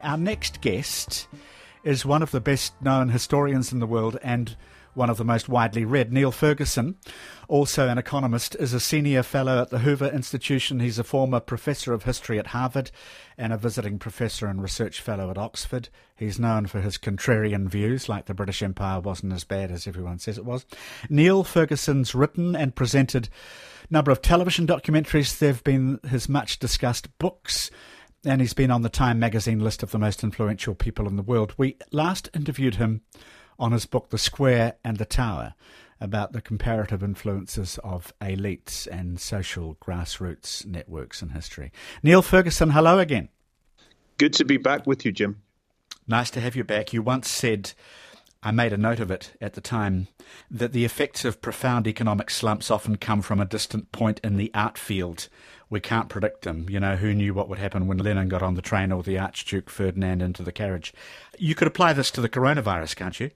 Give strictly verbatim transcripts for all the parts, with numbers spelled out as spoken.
Our next guest is one of the best-known historians in the world and one of the most widely read. Niall Ferguson, also an economist, is a senior fellow at the Hoover Institution. He's a former professor of history at Harvard and a visiting professor and research fellow at Oxford. He's known for his contrarian views, like the British Empire wasn't as bad as everyone says it was. Niall Ferguson's written and presented a number of television documentaries. There have been his much-discussed books, and he's been on the Time magazine list of the most influential people in the world. We last interviewed him on his book The Square and the Tower, about the comparative influences of elites and social grassroots networks in history. Niall Ferguson, hello again. Good to be back with you, Jim. Nice to have you back. You once said, I made a note of it at the time, that the effects of profound economic slumps often come from a distant point in the art field. We can't predict them. You know, who knew what would happen when Lennon got on the train or the Archduke Ferdinand into the carriage? You could apply this to the coronavirus, can't you?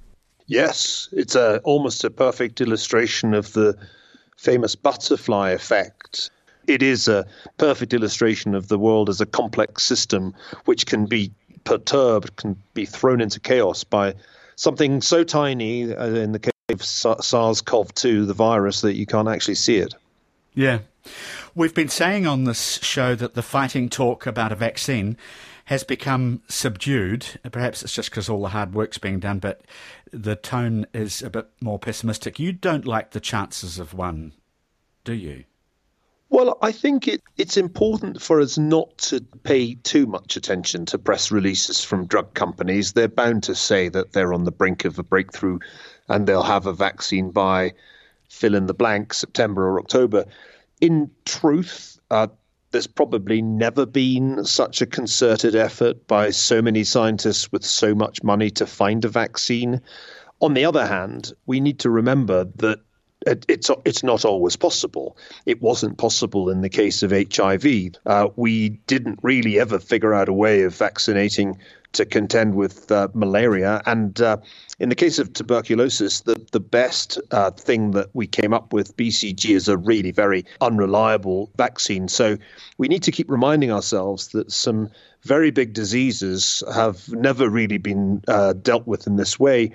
Yes, it's a, almost a perfect illustration of the famous butterfly effect. It is a perfect illustration of the world as a complex system which can be perturbed, can be thrown into chaos by something so tiny, uh, in the case of SARS-CoV two, the virus, that you can't actually see it. Yeah. We've been saying on this show that the fighting talk about a vaccine has become subdued. Perhaps it's just because all the hard work's being done, but the tone is a bit more pessimistic. You don't like the chances of one, do you? Well, I think it, it's important for us not to pay too much attention to press releases from drug companies. They're bound to say that they're on the brink of a breakthrough and they'll have a vaccine by fill in the blank, September or October. In truth, uh, there's probably never been such a concerted effort by so many scientists with so much money to find a vaccine. On the other hand, we need to remember that it, it's it's not always possible. It wasn't possible in the case of H I V. Uh, we didn't really ever figure out a way of vaccinating to contend with uh, malaria. And uh, in the case of tuberculosis, the, the best uh, thing that we came up with, B C G, is a really very unreliable vaccine. So we need to keep reminding ourselves that some very big diseases have never really been uh, dealt with in this way.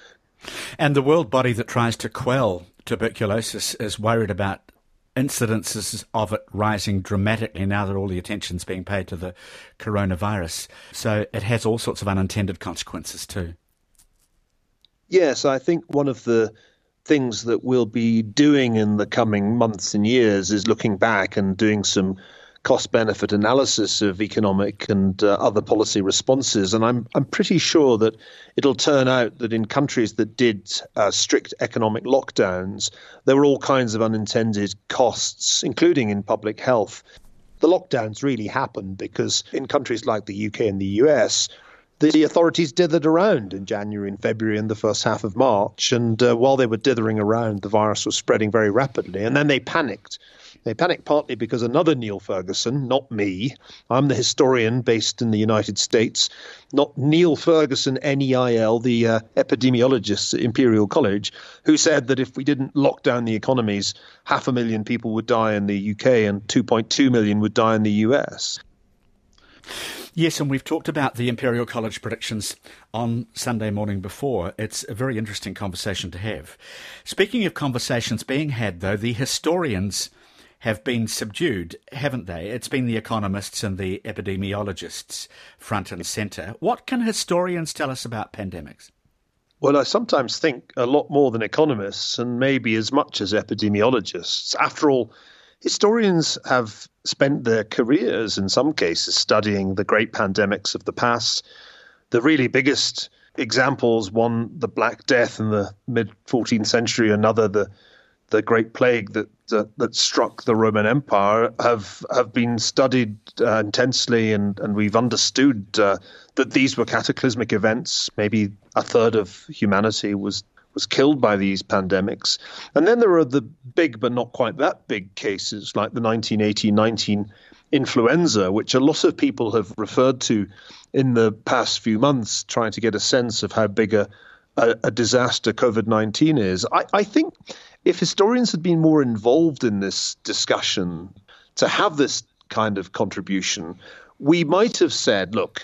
And the world body that tries to quell tuberculosis is worried about incidences of it rising dramatically now that all the attention's being paid to the coronavirus. So it has all sorts of unintended consequences too. Yes, I think one of the things that we'll be doing in the coming months and years is looking back and doing some cost-benefit analysis of economic and uh, other policy responses. And I'm I'm pretty sure that it'll turn out that in countries that did uh, strict economic lockdowns, there were all kinds of unintended costs, including in public health. The lockdowns really happened because in countries like the U K and the U S, the authorities dithered around in January and February and the first half of March. And uh, while they were dithering around, the virus was spreading very rapidly. And then they panicked. They panicked partly because another Niall Ferguson, not me, I'm the historian based in the United States, not Niall Ferguson, N E I L, the uh, epidemiologist at Imperial College, who said that if we didn't lock down the economies, half a million people would die in the U K and two point two million would die in the U S. Yes, and we've talked about the Imperial College predictions on Sunday morning before. It's a very interesting conversation to have. Speaking of conversations being had, though, the historians have been subdued, haven't they? It's been the economists and the epidemiologists front and centre. What can historians tell us about pandemics? Well, I sometimes think a lot more than economists, and maybe as much as epidemiologists. After all, historians have spent their careers, in some cases, studying the great pandemics of the past. The really biggest examples, one, the Black Death in the mid-fourteenth century, another, the the Great Plague that that, that struck the Roman Empire, have have been studied uh, intensely, and, and we've understood uh, that these were cataclysmic events. Maybe a third of humanity was was killed by these pandemics. And then there are the big but not quite that big cases like the nineteen eighteen nineteen influenza, which a lot of people have referred to in the past few months, trying to get a sense of how big a, a, a disaster COVID nineteen is. I, I think if historians had been more involved in this discussion to have this kind of contribution, we might have said, look,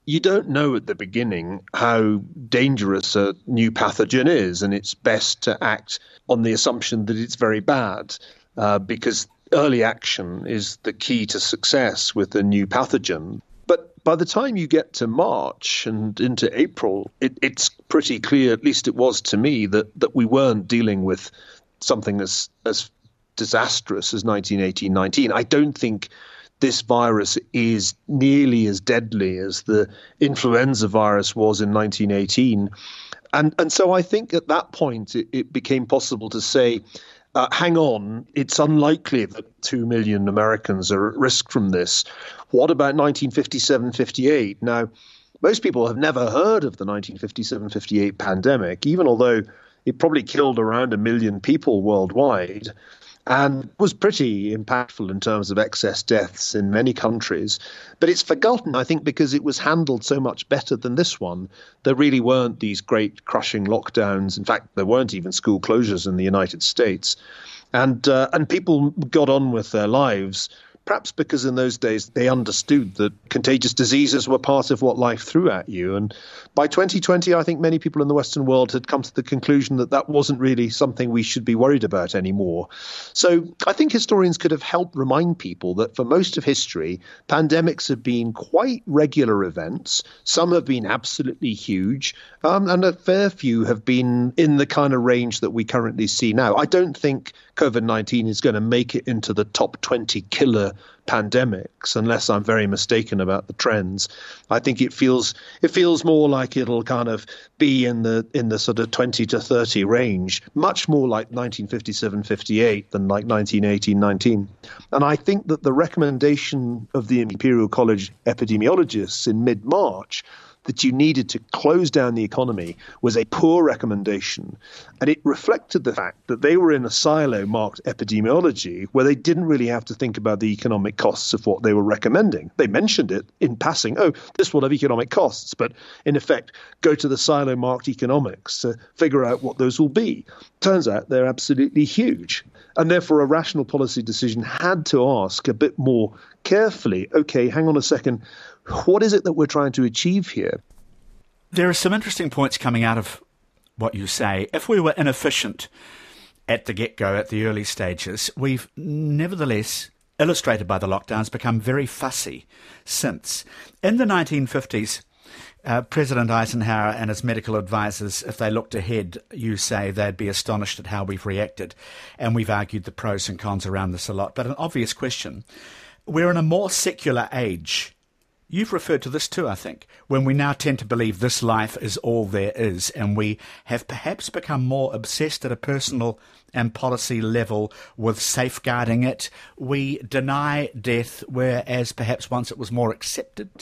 you don't know at the beginning how dangerous a new pathogen is, and it's best to act on the assumption that it's very bad, uh, because early action is the key to success with a new pathogen. But by the time you get to March and into April, it, it's pretty clear, at least it was to me, that, that we weren't dealing with something as, as disastrous as nineteen eighteen nineteen. I don't think this virus is nearly as deadly as the influenza virus was in nineteen eighteen. And and so I think at that point it, it became possible to say, uh, hang on, it's unlikely that two million Americans are at risk from this. What about nineteen fifty-seven fifty-eight? Now, most people have never heard of the nineteen fifty-seven fifty-eight pandemic, even although it probably killed around a million people worldwide, and was pretty impactful in terms of excess deaths in many countries. But it's forgotten, I think, because it was handled so much better than this one. There really weren't these great crushing lockdowns. In fact, there weren't even school closures in the United States. And uh, and people got on with their lives, perhaps because in those days they understood that contagious diseases were part of what life threw at you. And by twenty twenty, I think many people in the Western world had come to the conclusion that that wasn't really something we should be worried about anymore. So I think historians could have helped remind people that for most of history, pandemics have been quite regular events. Some have been absolutely huge, um, and a fair few have been in the kind of range that we currently see now. I don't think COVID nineteen is going to make it into the top twenty killer pandemics, unless I'm very mistaken about the trends. I think it feels it feels more like it'll kind of be in the in the sort of twenty to thirty range, much more like nineteen fifty-seven fifty-eight than like nineteen eighteen nineteen. And I think that the recommendation of the Imperial College epidemiologists in mid-March that you needed to close down the economy was a poor recommendation. And it reflected the fact that they were in a silo marked epidemiology where they didn't really have to think about the economic costs of what they were recommending. They mentioned it in passing, oh, this will have economic costs, but in effect, go to the silo marked economics to figure out what those will be. Turns out they're absolutely huge. And therefore, a rational policy decision had to ask a bit more carefully, okay, hang on a second, what is it that we're trying to achieve here? There are some interesting points coming out of what you say. If we were inefficient at the get-go, at the early stages, we've nevertheless, illustrated by the lockdowns, become very fussy since. In the nineteen fifties, uh, President Eisenhower and his medical advisors, if they looked ahead, you say they'd be astonished at how we've reacted. And we've argued the pros and cons around this a lot. But an obvious question, we're in a more secular age. You've referred to this too, I think, when we now tend to believe this life is all there is, and we have perhaps become more obsessed at a personal and policy level with safeguarding it. We deny death, whereas perhaps once it was more accepted.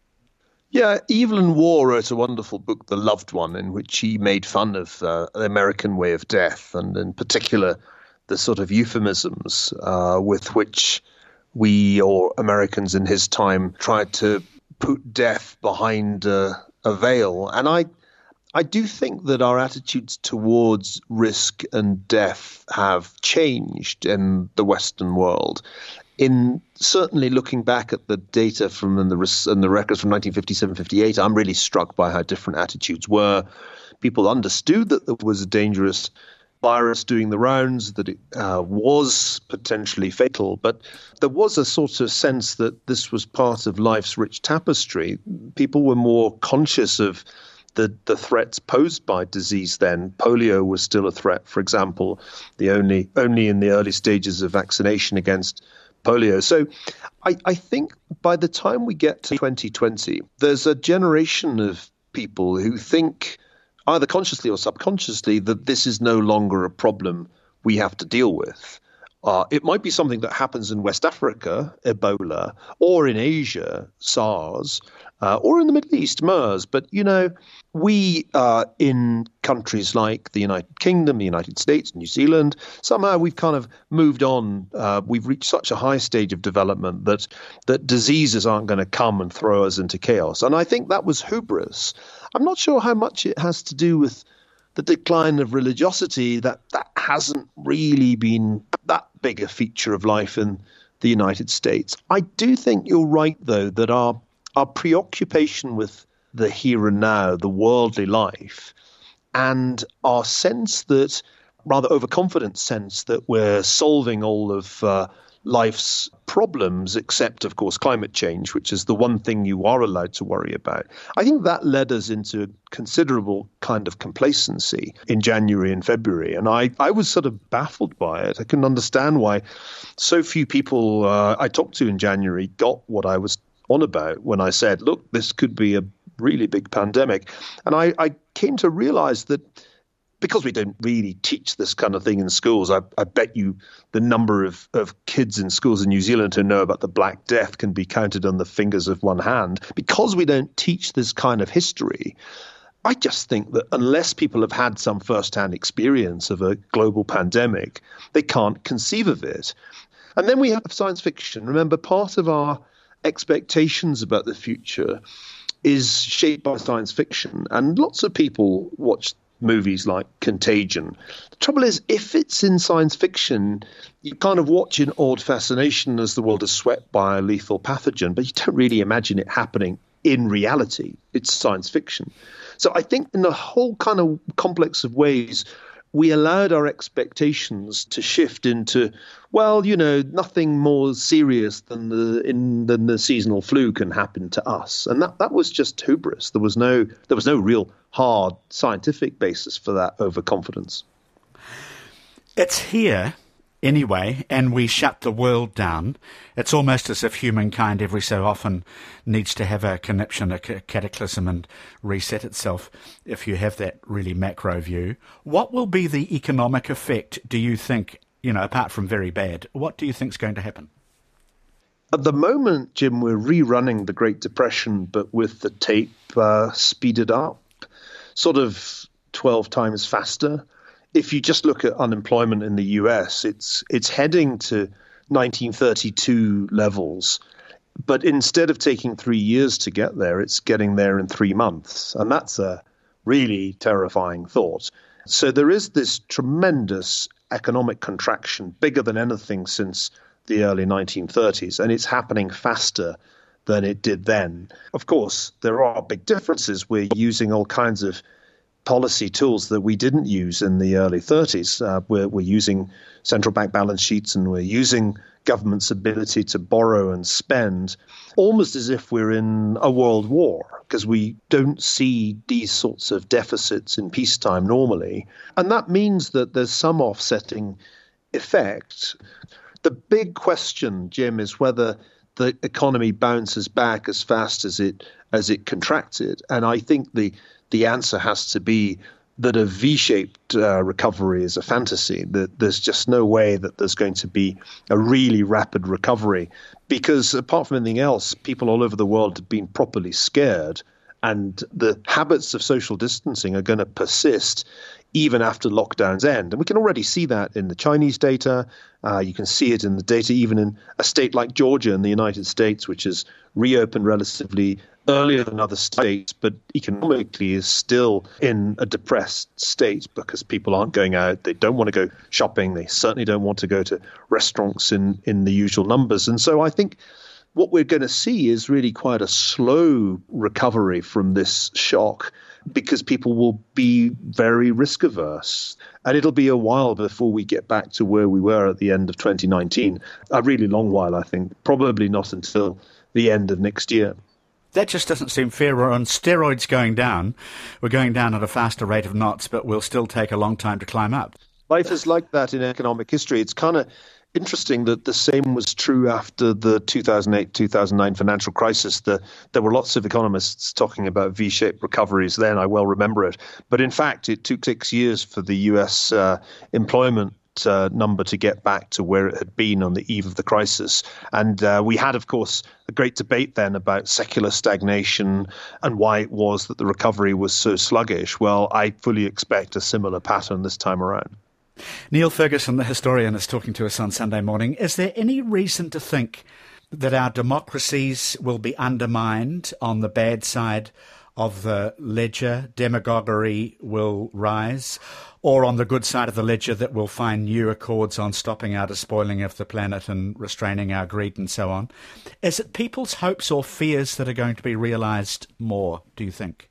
Yeah, Evelyn Waugh wrote a wonderful book, The Loved One, in which he made fun of uh, the American way of death, and in particular the sort of euphemisms uh, with which we, or Americans in his time, tried to put death behind uh, a veil. And I I do think that our attitudes towards risk and death have changed in the Western world. In certainly looking back at the data from and the, and the records from nineteen fifty-seven fifty-eight, I'm really struck by how different attitudes were. People understood that there was a dangerous virus doing the rounds, that it uh, was potentially fatal, but there was a sort of sense that this was part of life's rich tapestry. People were more conscious of the, the threats posed by disease then. Polio was still a threat, for example, the only only in the early stages of vaccination against polio. So I, I think by the time we get to twenty twenty, there's a generation of people who think, either consciously or subconsciously, that this is no longer a problem we have to deal with. Uh, it might be something that happens in West Africa, Ebola, or in Asia, SARS, uh, or in the Middle East, MERS. But, you know, we uh, in countries like the United Kingdom, the United States, New Zealand, somehow we've kind of moved on. Uh, we've reached such a high stage of development that that diseases aren't going to come and throw us into chaos. And I think that was hubris. I'm not sure how much it has to do with the decline of religiosity. That that hasn't really been that big a feature of life in the United States. I do think you're right, though, that our our preoccupation with the here and now, the worldly life, and our sense that, rather overconfident sense that we're solving all of uh, life's problems, except, of course, climate change, which is the one thing you are allowed to worry about. I think that led us into a considerable kind of complacency in January and February. And I, I was sort of baffled by it. I couldn't understand why so few people uh, I talked to in January got what I was on about when I said, look, this could be a really big pandemic. And I, I came to realize that because we don't really teach this kind of thing in schools, I, I bet you the number of, of kids in schools in New Zealand who know about the Black Death can be counted on the fingers of one hand. Because we don't teach this kind of history, I just think that unless people have had some first-hand experience of a global pandemic, they can't conceive of it. And then we have science fiction. Remember, part of our expectations about the future is shaped by science fiction. And lots of people watch movies like Contagion. The trouble is, if it's in science fiction, you kind of watch in awed fascination as the world is swept by a lethal pathogen, but you don't really imagine it happening in reality. It's science fiction. So I think in a whole kind of complex of ways, we allowed our expectations to shift into, well, you know, nothing more serious than the in than the seasonal flu can happen to us, and that, that was just hubris. There was no there was no real hard scientific basis for that overconfidence. It's here anyway, and we shut the world down. It's almost as if humankind every so often needs to have a conniption, a cataclysm, and reset itself, if you have that really macro view. What will be the economic effect, do you think, you know, apart from very bad? What do you think is going to happen? At the moment, Jim, we're rerunning the Great Depression, but with the tape uh, speeded up, sort of twelve times faster. If you just look at unemployment in the U S, it's it's heading to nineteen thirty-two levels. But instead of taking three years to get there, it's getting there in three months. And that's a really terrifying thought. So there is this tremendous economic contraction, bigger than anything since the early nineteen thirties, and it's happening faster than it did then. Of course, there are big differences. We're using all kinds of policy tools that we didn't use in the early thirties. Uh, we're, we're using central bank balance sheets, and we're using government's ability to borrow and spend almost as if we're in a world war, because we don't see these sorts of deficits in peacetime normally. And that means that there's some offsetting effect. The big question, Jim, is whether the economy bounces back as fast as it as it contracted. And I think the the answer has to be that a V-shaped uh, recovery is a fantasy, that there's just no way that there's going to be a really rapid recovery, because apart from anything else, people all over the world have been properly scared, and the habits of social distancing are going to persist even after lockdowns end. And we can already see that in the Chinese data. Uh, you can see it in the data even in a state like Georgia in the United States, which has reopened relatively earlier than other states, but economically is still in a depressed state because people aren't going out. They don't want to go shopping. They certainly don't want to go to restaurants in, in the usual numbers. And so I think what we're going to see is really quite a slow recovery from this shock, because people will be very risk averse. And it'll be a while before we get back to where we were at the end of twenty nineteen. A really long while, I think. Probably not until the end of next year. That just doesn't seem fair. We're on steroids going down. We're going down at a faster rate of knots, but we'll still take a long time to climb up. Life is like that in economic history. It's kind of interesting that the same was true after the two thousand eight two thousand nine financial crisis. The, there were lots of economists talking about V-shaped recoveries then. I well remember it. But in fact, it took six years for the U S uh, employment uh, number to get back to where it had been on the eve of the crisis. And uh, we had, of course, a great debate then about secular stagnation and why it was that the recovery was so sluggish. Well, I fully expect a similar pattern this time around. Neil Ferguson, the historian, is talking to us on Sunday morning. Is there any reason to think that our democracies will be undermined on the bad side of the ledger, demagoguery will rise, or on the good side of the ledger that we'll find new accords on stopping our despoiling of the planet and restraining our greed and so on. Is it people's hopes or fears that are going to be realised more, do you think?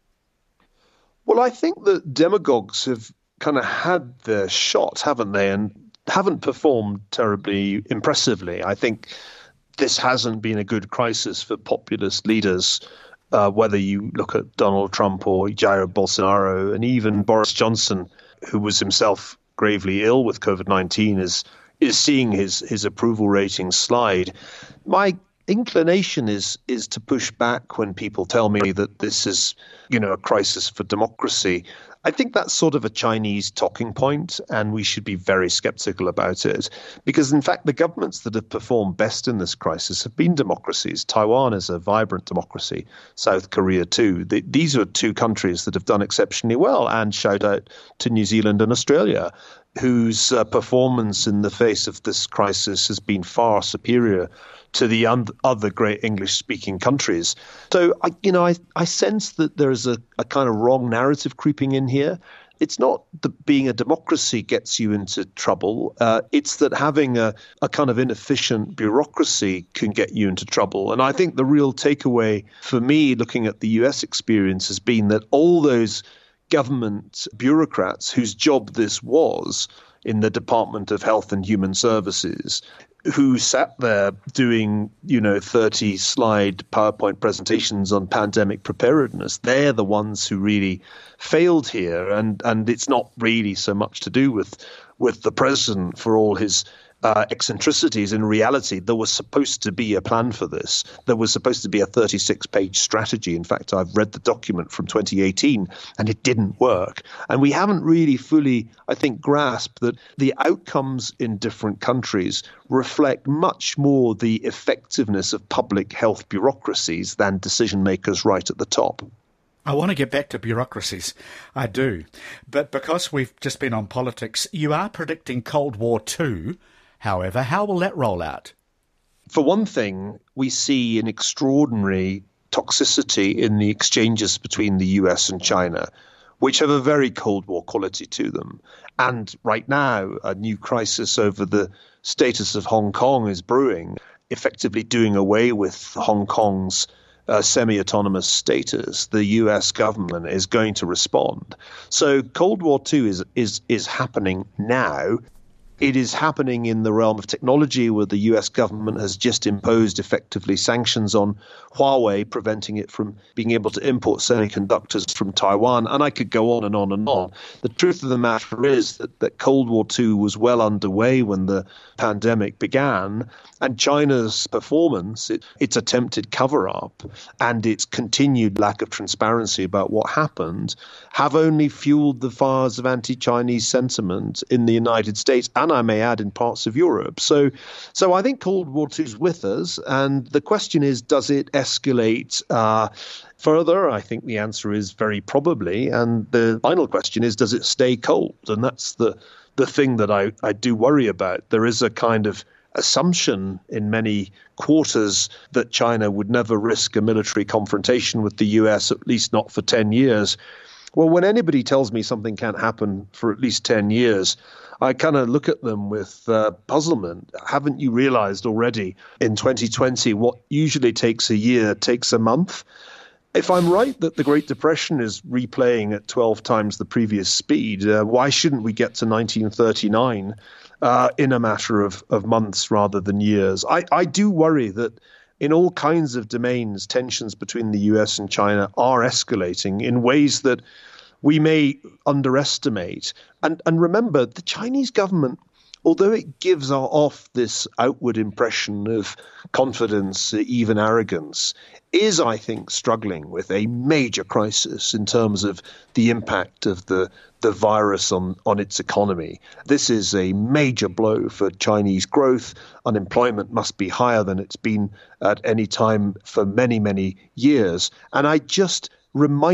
Well, I think that demagogues have kind of had their shot, haven't they, and haven't performed terribly impressively. I think this hasn't been a good crisis for populist leaders, uh, whether you look at Donald Trump or Jair Bolsonaro, and even Boris Johnson, who was himself gravely ill with COVID nineteen, is is seeing his his approval ratings slide. My inclination is is to push back when people tell me that this is, you know, a crisis for democracy. I think that's sort of a Chinese talking point, and we should be very skeptical about it. Because, in fact, the governments that have performed best in this crisis have been democracies. Taiwan is a vibrant democracy, South Korea too. The, these are two countries that have done exceptionally well, and shout out to New Zealand and Australia, whose uh, performance in the face of this crisis has been far superior to the un- other great English-speaking countries. So, I, you know, I, I sense that there is a, a kind of wrong narrative creeping in here. It's not that being a democracy gets you into trouble. Uh, it's that having a, a kind of inefficient bureaucracy can get you into trouble. And I think the real takeaway for me, looking at the U S experience, has been that all those government bureaucrats whose job this was in the Department of Health and Human Services, who sat there doing, you know, thirty slide PowerPoint presentations on pandemic preparedness, they're the ones who really failed here. And, and it's not really so much to do with, with the president for all his Uh, eccentricities. In reality, there was supposed to be a plan for this. There was supposed to be a thirty-six page strategy. In fact, I've read the document from twenty eighteen and it didn't work. And we haven't really fully, I think, grasped that the outcomes in different countries reflect much more the effectiveness of public health bureaucracies than decision makers right at the top. I want to get back to bureaucracies. I do. But because we've just been on politics, you are predicting Cold War two. However, how will that roll out? For one thing, we see an extraordinary toxicity in the exchanges between the U S and China, which have a very Cold War quality to them. And right now, a new crisis over the status of Hong Kong is brewing, effectively doing away with Hong Kong's uh, semi-autonomous status. The U S government is going to respond. So Cold War two is is is happening now. It is happening in the realm of technology, where the U S government has just imposed effectively sanctions on Huawei, preventing it from being able to import semiconductors from Taiwan. And I could go on and on and on. The truth of the matter is that, that Cold War two was well underway when the pandemic began, and China's performance, it, its attempted cover-up and its continued lack of transparency about what happened, have only fueled the fires of anti-Chinese sentiment in the United States, and I may add in parts of Europe. So so I think Cold War two is with us, and the question is, does it escalate uh, further? I think the answer is very probably, and the final question is, does it stay cold? And that's the, the thing that I, I do worry about. There is a kind of assumption in many quarters that China would never risk a military confrontation with the U S, at least not for ten years. Well, when anybody tells me something can't happen for at least ten years, I kind of look at them with uh, puzzlement. Haven't you realized already in twenty twenty what usually takes a year takes a month? If I'm right that the Great Depression is replaying at twelve times the previous speed, uh, why shouldn't we get to nineteen thirty-nine uh, in a matter of, of months rather than years? I, I do worry that in all kinds of domains, tensions between the U S and China are escalating in ways that we may underestimate. And, and remember, the Chinese government, although it gives off this outward impression of confidence, even arrogance, is, I think, struggling with a major crisis in terms of the impact of the, the virus on, on its economy. This is a major blow for Chinese growth. Unemployment must be higher than it's been at any time for many, many years. And I just remind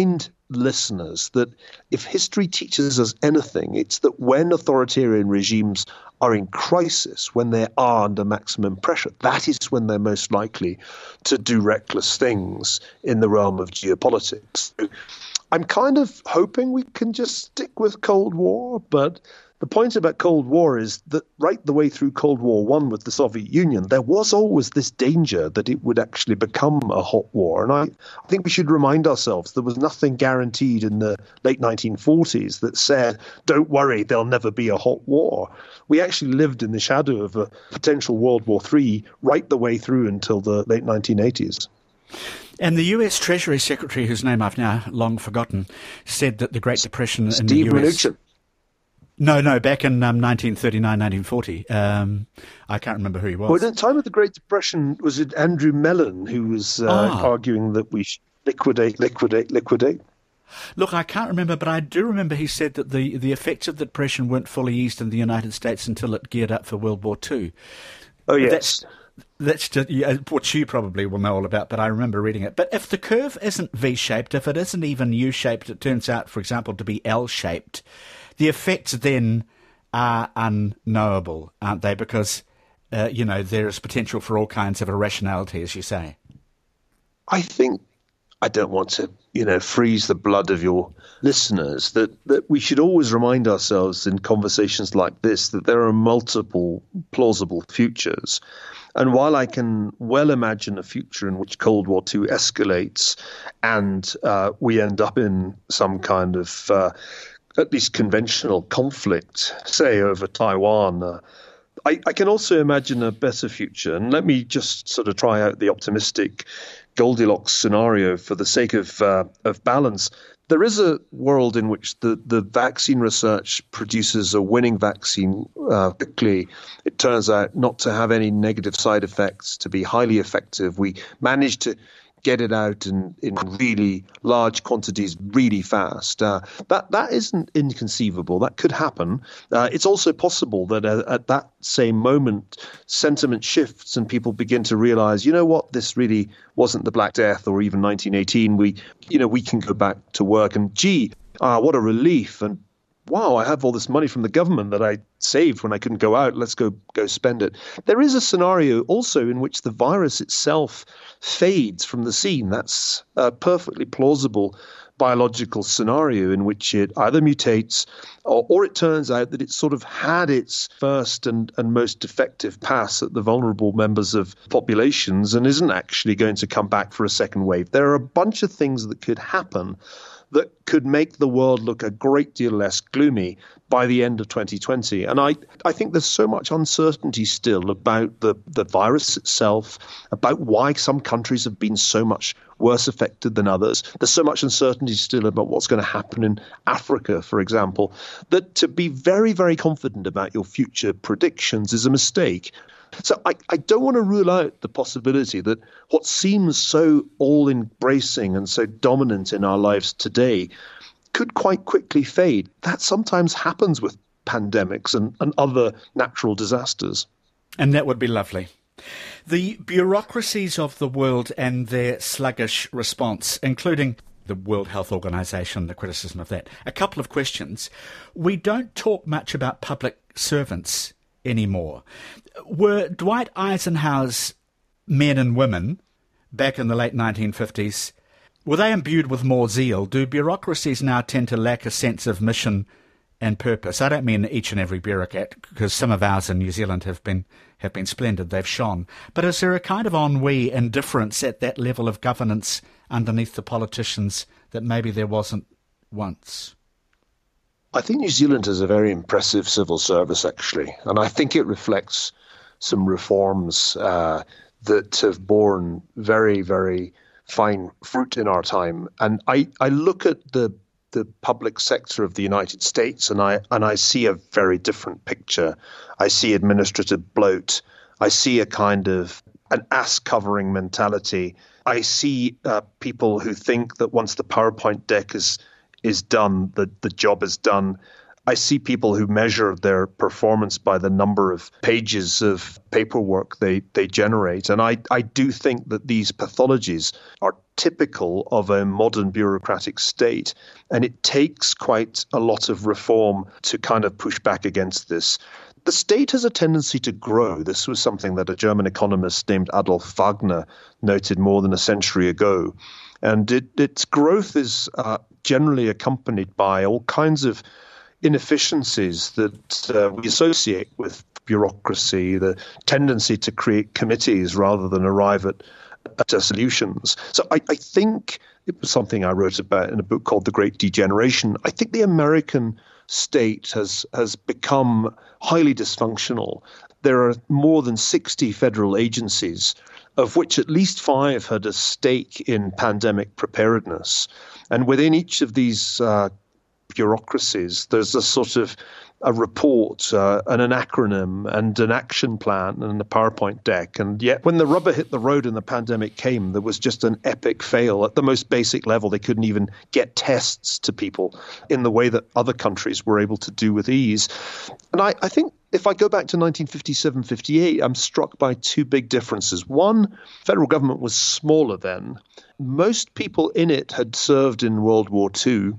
listeners that if history teaches us anything, it's that when authoritarian regimes are in crisis, when they are under maximum pressure, that is when they're most likely to do reckless things in the realm of geopolitics. So I'm kind of hoping we can just stick with Cold War, but the point about Cold War is that right the way through Cold War One with the Soviet Union, there was always this danger that it would actually become a hot war. And I, I think we should remind ourselves there was nothing guaranteed in the late nineteen forties that said, don't worry, there'll never be a hot war. We actually lived in the shadow of a potential World War Three right the way through until the late nineteen eighties. And the U S Treasury Secretary, whose name I've now long forgotten, said that the Great Depression Steve in the U S... Mnuchin. No, no, back in um, nineteen thirty-nine, nineteen forty. Um, I can't remember who he was. Well, at the time of the Great Depression, was it Andrew Mellon who was uh, ah. arguing that we should liquidate, liquidate, liquidate? Look, I can't remember, but I do remember he said that the, the effects of the Depression weren't fully eased in the United States until it geared up for World War Two. Oh, yes. That's, that's just, yeah, what you probably will know all about, but I remember reading it. But if the curve isn't V-shaped, if it isn't even U-shaped, it turns out, for example, to be L-shaped, the effects then are unknowable, aren't they? Because, uh, you know, there is potential for all kinds of irrationality, as you say. I think, I don't want to, you know, freeze the blood of your listeners, that, that we should always remind ourselves in conversations like this that there are multiple plausible futures. And while I can well imagine a future in which Cold War Two escalates and uh, we end up in some kind of uh, at least conventional conflict, say over Taiwan, uh, I, I can also imagine a better future. And let me just sort of try out the optimistic Goldilocks scenario for the sake of uh, of balance. There is a world in which the, the vaccine research produces a winning vaccine uh, quickly. It turns out not to have any negative side effects, to be highly effective. We manage to get it out in, in really large quantities really fast. Uh, that that isn't inconceivable. That could happen. Uh, it's also possible that uh, at that same moment, sentiment shifts and people begin to realize, you know what, this really wasn't the Black Death or even nineteen eighteen. We, you know, we can go back to work and gee, uh, what a relief. And wow, I have all this money from the government that I saved when I couldn't go out. Let's go go spend it. There is a scenario also in which the virus itself fades from the scene. That's a perfectly plausible biological scenario in which it either mutates or, or it turns out that it sort of had its first and, and most effective pass at the vulnerable members of populations and isn't actually going to come back for a second wave. There are a bunch of things that could happen that could make the world look a great deal less gloomy by the end of twenty twenty. And I, I think there's so much uncertainty still about the, the virus itself, about why some countries have been so much worse affected than others. There's so much uncertainty still about what's going to happen in Africa, for example, that to be very, very confident about your future predictions is a mistake. So I, I don't want to rule out the possibility that what seems so all-embracing and so dominant in our lives today could quite quickly fade. That sometimes happens with pandemics and, and other natural disasters. And that would be lovely. The bureaucracies of the world and their sluggish response, including the World Health Organization, the criticism of that. A couple of questions. We don't talk much about public servants anymore. Were Dwight Eisenhower's men and women back in the late nineteen fifties, were they imbued with more zeal? Do bureaucracies now tend to lack a sense of mission and purpose? I don't mean each and every bureaucrat, because some of ours in New Zealand have been have been splendid, they've shone. But is there a kind of ennui and indifference at that level of governance underneath the politicians that maybe there wasn't once? I think New Zealand has a very impressive civil service, actually, and I think it reflects some reforms uh, that have borne very, very fine fruit in our time. And I, I look at the the public sector of the United States and I and I see a very different picture. I see administrative bloat. I see a kind of an ass-covering mentality. I see uh, people who think that once the PowerPoint deck is is done, the, the job is done. I see people who measure their performance by the number of pages of paperwork they, they generate. And I, I do think that these pathologies are typical of a modern bureaucratic state. And it takes quite a lot of reform to kind of push back against this. The state has a tendency to grow. This was something that a German economist named Adolf Wagner noted more than a century ago. And it, its growth is uh, generally accompanied by all kinds of inefficiencies that uh, we associate with bureaucracy, the tendency to create committees rather than arrive at, at uh, solutions. So I, I think it was something I wrote about in a book called The Great Degeneration. I think the American state has has become highly dysfunctional. There are more than sixty federal agencies, of which at least five had a stake in pandemic preparedness. And within each of these uh, bureaucracies, there's a sort of a report uh, and an acronym and an action plan and a PowerPoint deck. And yet when the rubber hit the road and the pandemic came, there was just an epic fail. At the most basic level, they couldn't even get tests to people in the way that other countries were able to do with ease. And I, I think if I go back to nineteen fifty-seven fifty-eight, I'm struck by two big differences. One, federal government was smaller then. Most people in it had served in World War Two.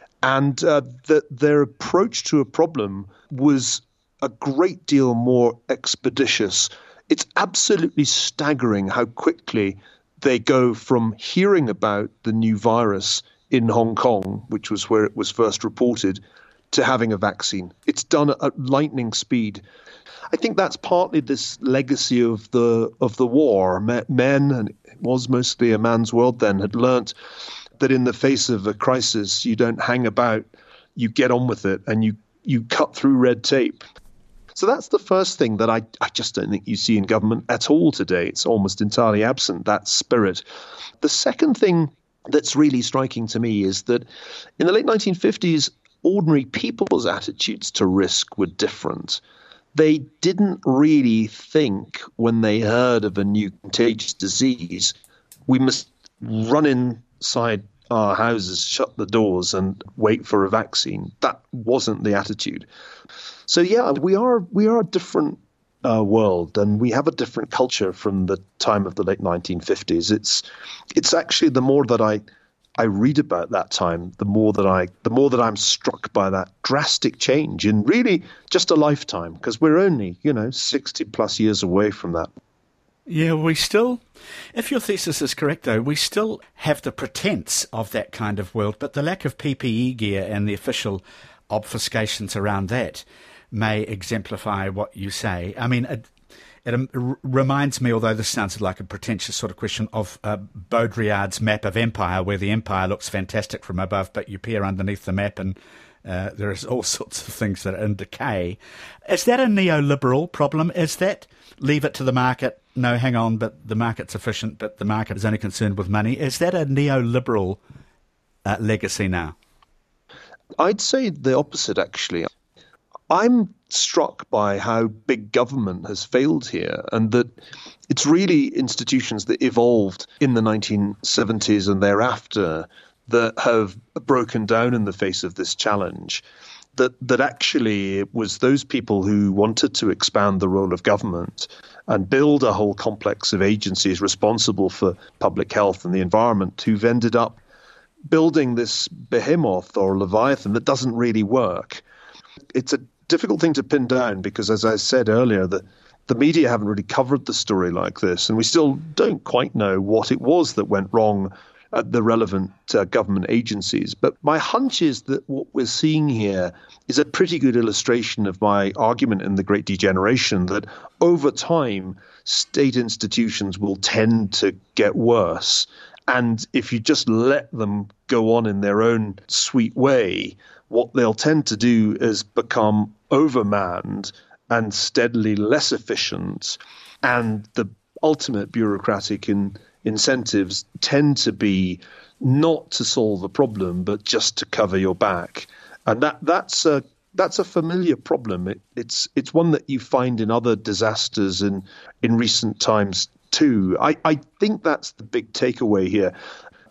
And uh, the, their approach to a problem was a great deal more expeditious. It's absolutely staggering how quickly they go from hearing about the new virus in Hong Kong, which was where it was first reported, to having a vaccine. It's done at lightning speed. I think that's partly this legacy of the of the war. Men, and it was mostly a man's world then, had learnt that in the face of a crisis, you don't hang about, you get on with it, and you, you cut through red tape. So that's the first thing that I, I just don't think you see in government at all today. It's almost entirely absent, that spirit. The second thing that's really striking to me is that in the late nineteen fifties, ordinary people's attitudes to risk were different. They didn't really think when they heard of a new contagious disease, we must run inside our houses, shut the doors and wait for a vaccine. That wasn't the attitude. So yeah, we are we are a different uh, world, and we have a different culture from the time of the late nineteen fifties. It's it's actually the more that I I read about that time, the more that I the more that I'm struck by that drastic change in really just a lifetime, because we're only, you know, sixty plus years away from that. Yeah, we still, if your thesis is correct, though, we still have the pretense of that kind of world, but the lack of P P E gear and the official obfuscations around that may exemplify what you say. I mean, it, it um, reminds me, although this sounds like a pretentious sort of question, of uh, Baudrillard's map of empire, where the empire looks fantastic from above, but you peer underneath the map and uh, there's all sorts of things that are in decay. Is that a neoliberal problem? Is that leave it to the market? No, hang on, but the market's efficient, but the market is only concerned with money. Is that a neoliberal uh, legacy now? I'd say the opposite, actually. I'm struck by how big government has failed here, and that it's really institutions that evolved in the nineteen seventies and thereafter that have broken down in the face of this challenge. That that actually it was those people who wanted to expand the role of government and build a whole complex of agencies responsible for public health and the environment who've ended up building this behemoth or leviathan that doesn't really work. It's a difficult thing to pin down because, as I said earlier, the, the media haven't really covered the story like this, and we still don't quite know what it was that went wrong at the relevant uh, government agencies. But my hunch is that what we're seeing here is a pretty good illustration of my argument in The Great Degeneration, that over time, state institutions will tend to get worse. And if you just let them go on in their own sweet way, what they'll tend to do is become overmanned and steadily less efficient. And the ultimate bureaucratic in incentives tend to be not to solve a problem, but just to cover your back. And that that's a that's a familiar problem. It, it's it's one that you find in other disasters in in recent times too. I, I think that's the big takeaway here.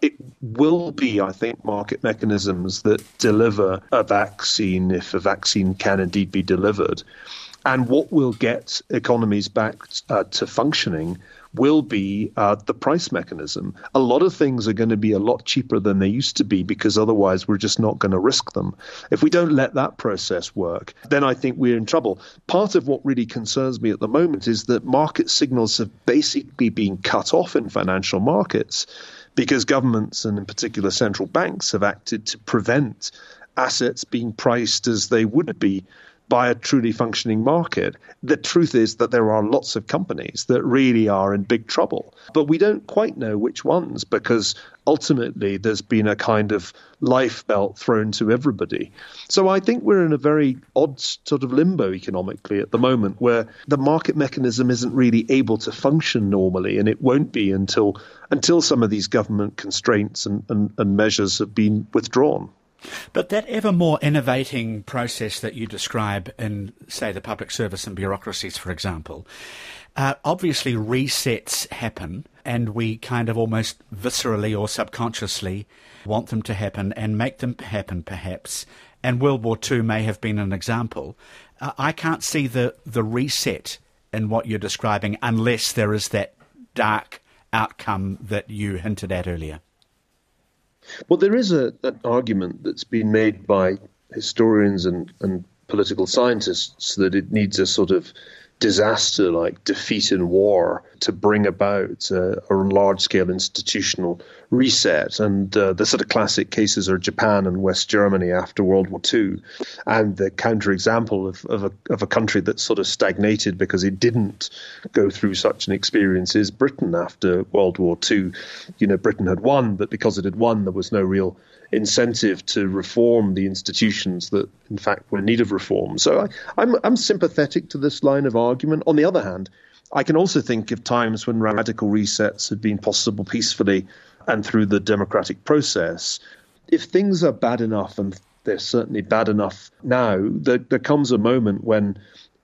it will be, I think, market mechanisms that deliver a vaccine, if a vaccine can indeed be delivered. And what will get economies back uh, to functioning will be uh, the price mechanism. A lot of things are going to be a lot cheaper than they used to be because otherwise we're just not going to risk them. If we don't let that process work, then I think we're in trouble. Part of what really concerns me at the moment is that market signals have basically been cut off in financial markets because governments and in particular central banks have acted to prevent assets being priced as they would be by a truly functioning market. The truth is that there are lots of companies that really are in big trouble, but we don't quite know which ones because ultimately there's been a kind of life belt thrown to everybody. So I think we're in a very odd sort of limbo economically at the moment where the market mechanism isn't really able to function normally, and it won't be until until some of these government constraints and, and, and measures have been withdrawn. But that ever more innovating process that you describe in, say, the public service and bureaucracies, for example, uh, obviously resets happen and we kind of almost viscerally or subconsciously want them to happen and make them happen, perhaps. And World War Two may have been an example. Uh, I can't see the, the reset in what you're describing unless there is that dark outcome that you hinted at earlier. Well, there is a, an argument that's been made by historians and, and political scientists that it needs a sort of disaster like defeat in war to bring about uh, a large-scale institutional reset. And uh, the sort of classic cases are Japan and West Germany after World War Two. And the counterexample of, of, a, of a country that sort of stagnated because it didn't go through such an experience is Britain after World War Two. You know, Britain had won, but because it had won, there was no real incentive to reform the institutions that, in fact, were in need of reform. So I, I'm, I'm sympathetic to this line of argument. On the other hand, I can also think of times when radical resets had been possible peacefully and through the democratic process. If things are bad enough, and they're certainly bad enough now, there, there comes a moment when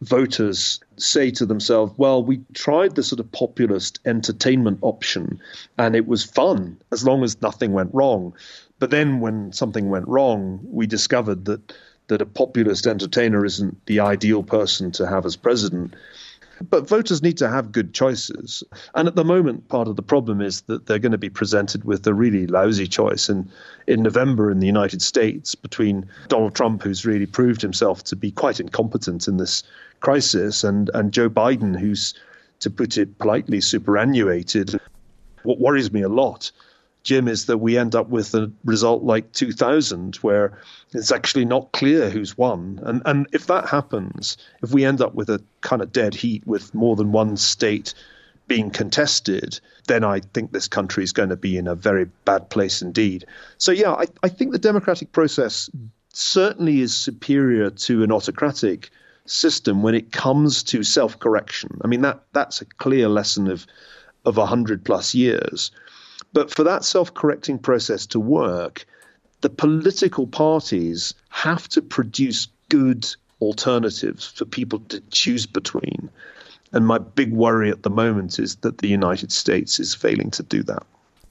voters say to themselves, well, we tried the sort of populist entertainment option and it was fun as long as nothing went wrong. But then when something went wrong, we discovered that that a populist entertainer isn't the ideal person to have as president. But voters need to have good choices. And at the moment, part of the problem is that they're going to be presented with a really lousy choice. And in November in the United States, between Donald Trump, who's really proved himself to be quite incompetent in this crisis, and, and Joe Biden, who's, to put it politely, superannuated, what worries me a lot, Jim, is that we end up with a result like two thousand, where it's actually not clear who's won. And and if that happens, if we end up with a kind of dead heat with more than one state being contested, then I think this country is going to be in a very bad place indeed. So, yeah, I, I think the democratic process certainly is superior to an autocratic system when it comes to self-correction. I mean, that that's a clear lesson of of one hundred plus years. But for that self-correcting process to work, the political parties have to produce good alternatives for people to choose between. And my big worry at the moment is that the United States is failing to do that.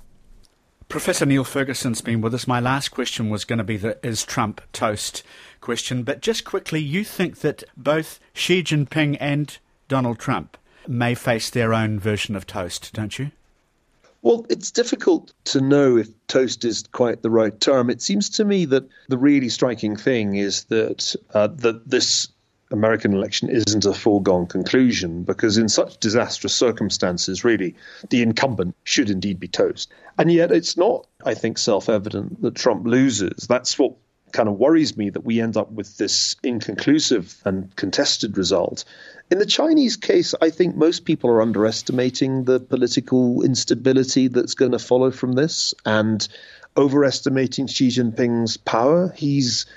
Professor Neil Ferguson's been with us. My last question was going to be the is Trump toast question. But just quickly, you think that both Xi Jinping and Donald Trump may face their own version of toast, don't you? Well, it's difficult to know if toast is quite the right term. It seems to me that the really striking thing is that uh, that this American election isn't a foregone conclusion, because in such disastrous circumstances, really, the incumbent should indeed be toast. And yet it's not, I think, self-evident that Trump loses. That's what kind of worries me, that we end up with this inconclusive and contested result. In the Chinese case, I think most people are underestimating the political instability that's going to follow from this and overestimating Xi Jinping's power. He's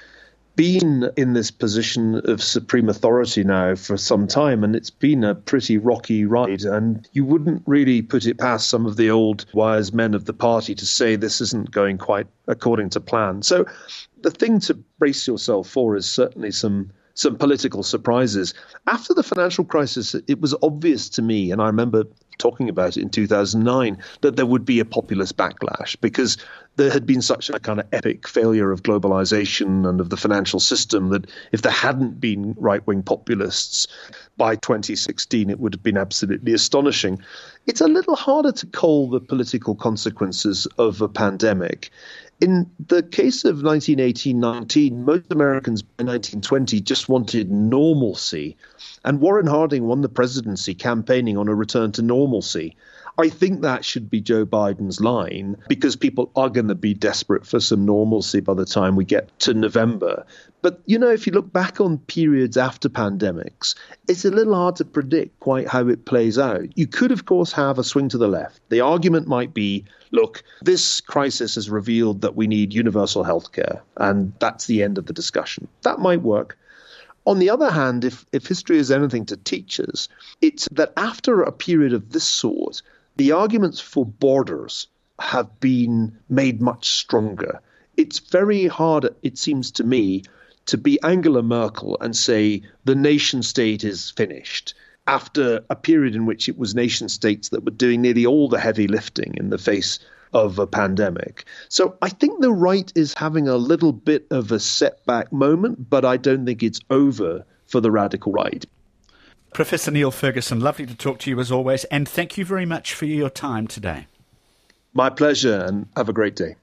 been in this position of supreme authority now for some time, and it's been a pretty rocky ride. And you wouldn't really put it past some of the old wise men of the party to say this isn't going quite according to plan. So the thing to brace yourself for is certainly some some political surprises. After the financial crisis, it was obvious to me, and I remember talking about it in two thousand nine, that there would be a populist backlash because there had been such a kind of epic failure of globalization and of the financial system that if there hadn't been right-wing populists by twenty sixteen, it would have been absolutely astonishing. It's a little harder to call the political consequences of a pandemic. In the case of nineteen eighteen nineteen, most Americans by nineteen twenty just wanted normalcy. And Warren Harding won the presidency campaigning on a return to normalcy. I think that should be Joe Biden's line because people are going to be desperate for some normalcy by the time we get to November. But, you know, if you look back on periods after pandemics, it's a little hard to predict quite how it plays out. You could, of course, have a swing to the left. The argument might be, look, this crisis has revealed that we need universal health care, and that's the end of the discussion. That might work. On the other hand, if, if history is anything to teach us, it's that after a period of this sort, the arguments for borders have been made much stronger. It's very hard, it seems to me, to be Angela Merkel and say the nation state is finished after a period in which it was nation states that were doing nearly all the heavy lifting in the face of a pandemic. So I think the right is having a little bit of a setback moment, but I don't think it's over for the radical right. Professor Niall Ferguson, lovely to talk to you as always, and thank you very much for your time today. My pleasure, and have a great day.